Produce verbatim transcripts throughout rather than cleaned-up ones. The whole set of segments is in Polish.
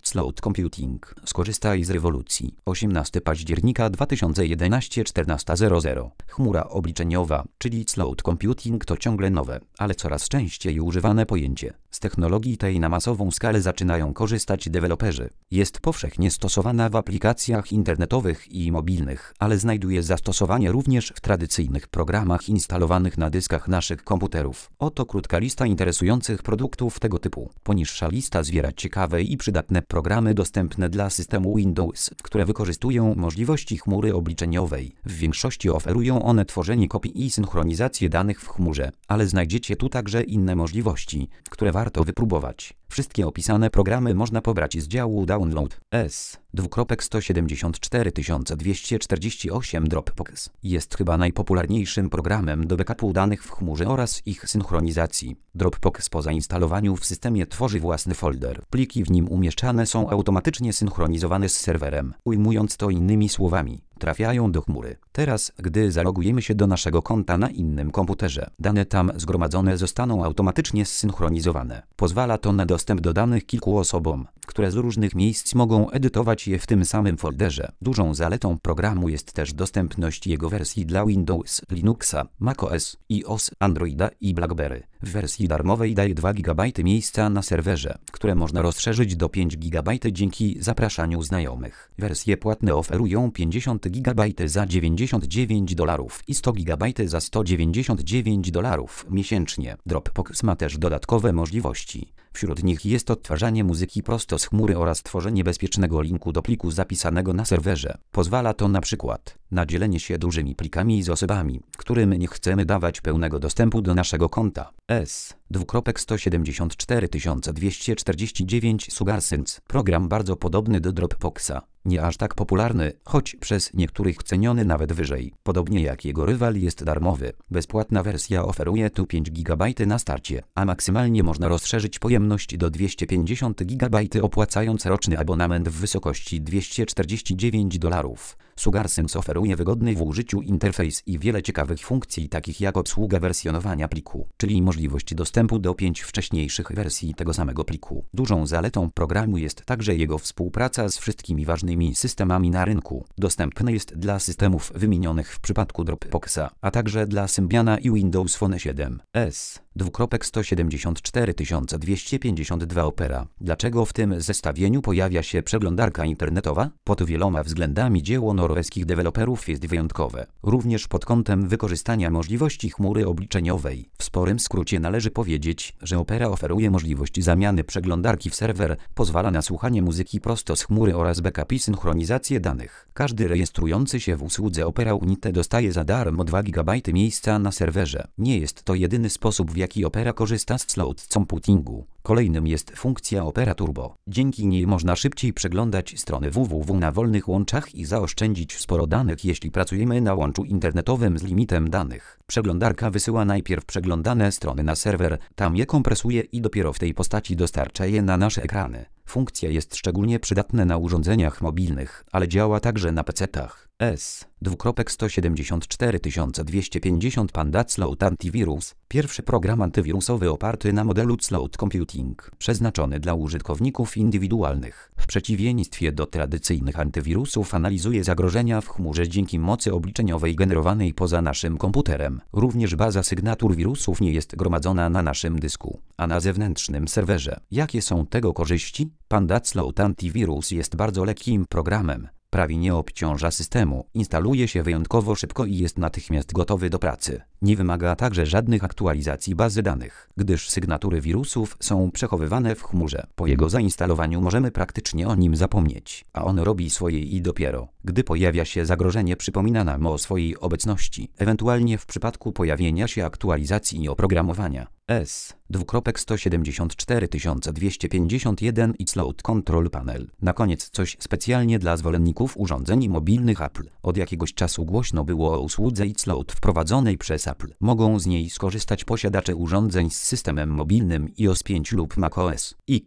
Cloud Computing. Skorzystaj z rewolucji. osiemnastego października dwa tysiące jedenastego czternasta zero zero. Chmura obliczeniowa, czyli Cloud Computing to ciągle nowe, ale coraz częściej używane pojęcie. Z technologii tej na masową skalę zaczynają korzystać deweloperzy. Jest powszechnie stosowana w aplikacjach internetowych i mobilnych, ale znajduje zastosowanie również w tradycyjnych programach instalowanych na dyskach naszych komputerów. Oto krótka lista interesujących produktów tego typu. Poniższa lista zwiera ciekawe i przydatne programy dostępne dla systemu Windows, które wykorzystują możliwości chmury obliczeniowej. W większości oferują one tworzenie kopii i synchronizację danych w chmurze, ale znajdziecie tu także inne możliwości, które warto wypróbować. Wszystkie opisane programy można pobrać z działu Download. S. sto siedemdziesiąt cztery tysiące dwieście czterdzieści osiem Dropbox jest chyba najpopularniejszym programem do backupu danych w chmurze oraz ich synchronizacji. Dropbox po zainstalowaniu w systemie tworzy własny folder. Pliki w nim umieszczane są automatycznie synchronizowane z serwerem. Ujmując to innymi słowami, trafiają do chmury. Teraz, gdy zalogujemy się do naszego konta na innym komputerze, dane tam zgromadzone zostaną automatycznie zsynchronizowane. Pozwala to na dostęp do danych kilku osobom, które z różnych miejsc mogą edytować je w tym samym folderze. Dużą zaletą programu jest też dostępność jego wersji dla Windows, Linuxa, macOS, iOS, Androida i BlackBerry. W wersji darmowej daje dwa gigabajty miejsca na serwerze, które można rozszerzyć do pięć gigabajtów dzięki zapraszaniu znajomych. Wersje płatne oferują pięćdziesiąt gigabajtów za dziewięćdziesiąt dziewięć dolarów i sto gigabajtów za sto dziewięćdziesiąt dziewięć dolarów miesięcznie. Dropbox ma też dodatkowe możliwości. Wśród nich jest odtwarzanie muzyki prosto z chmury oraz tworzenie bezpiecznego linku do pliku zapisanego na serwerze. Pozwala to na przykład na dzielenie się dużymi plikami z osobami, którym nie chcemy dawać pełnego dostępu do naszego konta. S. sto siedemdziesiąt cztery tysiące dwieście czterdzieści dziewięć SugarSense. Program bardzo podobny do Dropboxa. Nie aż tak popularny, choć przez niektórych ceniony nawet wyżej. Podobnie jak jego rywal jest darmowy. Bezpłatna wersja oferuje tu pięć gigabajtów na starcie, a maksymalnie można rozszerzyć pojemność do dwieście pięćdziesiąt gigabajtów opłacając roczny abonament w wysokości dwieście czterdzieści dziewięć dolarów. SugarSense oferuje wygodny w użyciu interfejs i wiele ciekawych funkcji takich jak obsługa wersjonowania pliku, czyli możliwość dostępu do pięć wcześniejszych wersji tego samego pliku. Dużą zaletą programu jest także jego współpraca z wszystkimi ważnymi systemami na rynku. Dostępny jest dla systemów wymienionych w przypadku Dropboxa, a także dla Symbiana i Windows Phone siedem. S. sto siedemdziesiąt cztery tysiące dwieście pięćdziesiąt dwa Opera. Dlaczego w tym zestawieniu pojawia się przeglądarka internetowa? Pod wieloma względami dzieło norweskich deweloperów jest wyjątkowe. Również pod kątem wykorzystania możliwości chmury obliczeniowej. W sporym skrócie należy powiedzieć, że Opera oferuje możliwość zamiany przeglądarki w serwer, pozwala na słuchanie muzyki prosto z chmury oraz backup i synchronizację danych. Każdy rejestrujący się w usłudze Opera Unite dostaje za darmo dwa gigabajty miejsca na serwerze. Nie jest to jedyny sposób, w jaki Opera korzysta z Cloud Computingu. Kolejnym jest funkcja Opera Turbo. Dzięki niej można szybciej przeglądać strony www na wolnych łączach i zaoszczędzić sporo danych, jeśli pracujemy na łączu internetowym z limitem danych. Przeglądarka wysyła najpierw przeglądane strony na serwer, tam je kompresuje i dopiero w tej postaci dostarcza je na nasze ekrany. Funkcja jest szczególnie przydatna na urządzeniach mobilnych, ale działa także na pecetach. S. sto siedemdziesiąt cztery tysiące dwieście pięćdziesiąt Panda Cloud Antivirus. Pierwszy program antywirusowy oparty na modelu Cloud Computing, przeznaczony dla użytkowników indywidualnych. W przeciwieństwie do tradycyjnych antywirusów analizuje zagrożenia w chmurze dzięki mocy obliczeniowej generowanej poza naszym komputerem. Również baza sygnatur wirusów nie jest gromadzona na naszym dysku, a na zewnętrznym serwerze. Jakie są tego korzyści? Panda Cloud Antivirus jest bardzo lekkim programem. Prawie nie obciąża systemu, instaluje się wyjątkowo szybko i jest natychmiast gotowy do pracy. Nie wymaga także żadnych aktualizacji bazy danych, gdyż sygnatury wirusów są przechowywane w chmurze. Po jego zainstalowaniu możemy praktycznie o nim zapomnieć, a on robi swoje i dopiero, gdy pojawia się zagrożenie, przypomina nam o swojej obecności, ewentualnie w przypadku pojawienia się aktualizacji i oprogramowania. S. sto siedemdziesiąt cztery tysiące dwieście pięćdziesiąt jeden xCloud Control Panel. Na koniec coś specjalnie dla zwolenników urządzeń mobilnych Apple. Od jakiegoś czasu głośno było o usłudze xCloud wprowadzonej przez Apple. Mogą z niej skorzystać posiadacze urządzeń z systemem mobilnym iOS pięć lub macOS X.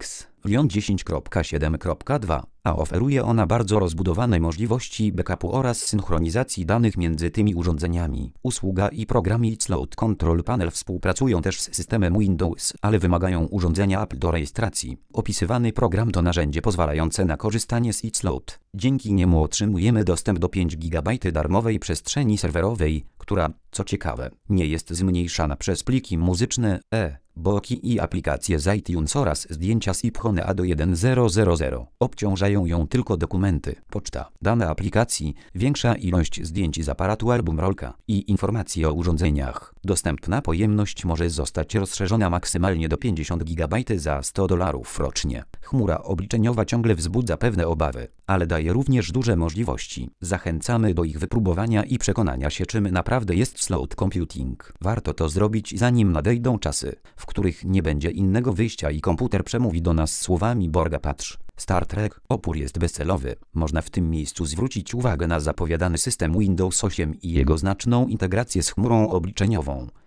Lion dziesięć kropka siedem kropka dwa, a oferuje ona bardzo rozbudowane możliwości backupu oraz synchronizacji danych między tymi urządzeniami. Usługa i programy iCloud Control Panel współpracują też z systemem Windows, ale wymagają urządzenia Apple do rejestracji. Opisywany program to narzędzie pozwalające na korzystanie z iCloud. Dzięki niemu otrzymujemy dostęp do pięć gigabajtów darmowej przestrzeni serwerowej, która, co ciekawe, nie jest zmniejszana przez pliki muzyczne, e-booki i aplikacje z iTunes oraz zdjęcia z iPhone A do jeden tysiąc. Obciążają ją tylko dokumenty, poczta, dane aplikacji, większa ilość zdjęć z aparatu album rolka i informacje o urządzeniach. Dostępna pojemność może zostać rozszerzona maksymalnie do pięćdziesiąt gigabajtów za sto dolarów rocznie. Chmura obliczeniowa ciągle wzbudza pewne obawy, ale daje również duże możliwości. Zachęcamy do ich wypróbowania i przekonania się, czym naprawdę jest cloud computing. Warto to zrobić, zanim nadejdą czasy, w których nie będzie innego wyjścia i komputer przemówi do nas słowami Borga patrz. Star Trek Opór jest bezcelowy. Można w tym miejscu zwrócić uwagę na zapowiadany system Windows osiem i jego znaczną integrację z chmurą obliczeniową.